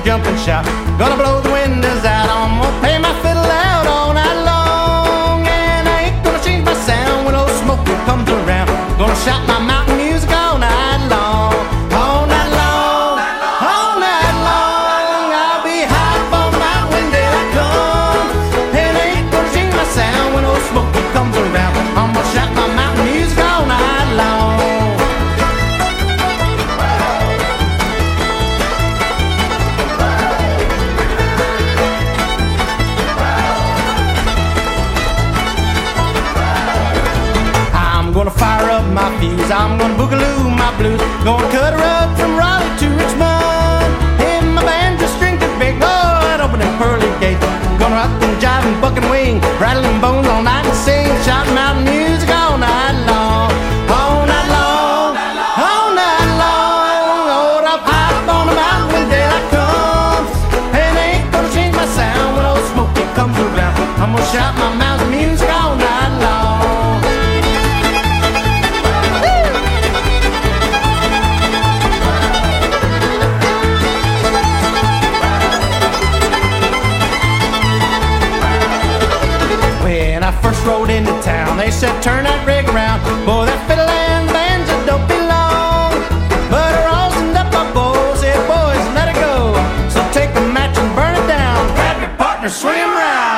jump and shout. Gonna blow the windows out, I'm gonna play my fiddle out all night long. And I ain't gonna change my sound when old Smokey comes around. Gonna shout my mountain music all night long. All night long, all night long. I'll be high up on the mountain when daylight comes. And I ain't gonna change my sound when old Smokey comes around. I'm gonna shout my mountain music all night long. I'm gonna fire up my fuse, I'm gonna boogaloo my blues. Gonna cut her up from Raleigh to Richmond. In my banjo string to big Lord, open them pearly gates. Gonna rock and jive and buck and wing, rattling bones all night and sing, shouting mountain music all night long. All night long, all night long. Oh, I'll high up on the mountain when daylight comes. And I ain't gonna change my sound when old Smokey comes around. I'm gonna shout my mountain music all night long. When I first rode into town, they said turn that rig around. Boy, that fiddle and banjo don't belong. But her rosined up my bow, said boys, let it go. So take a match and burn it down. Grab your partner, swing 'em round.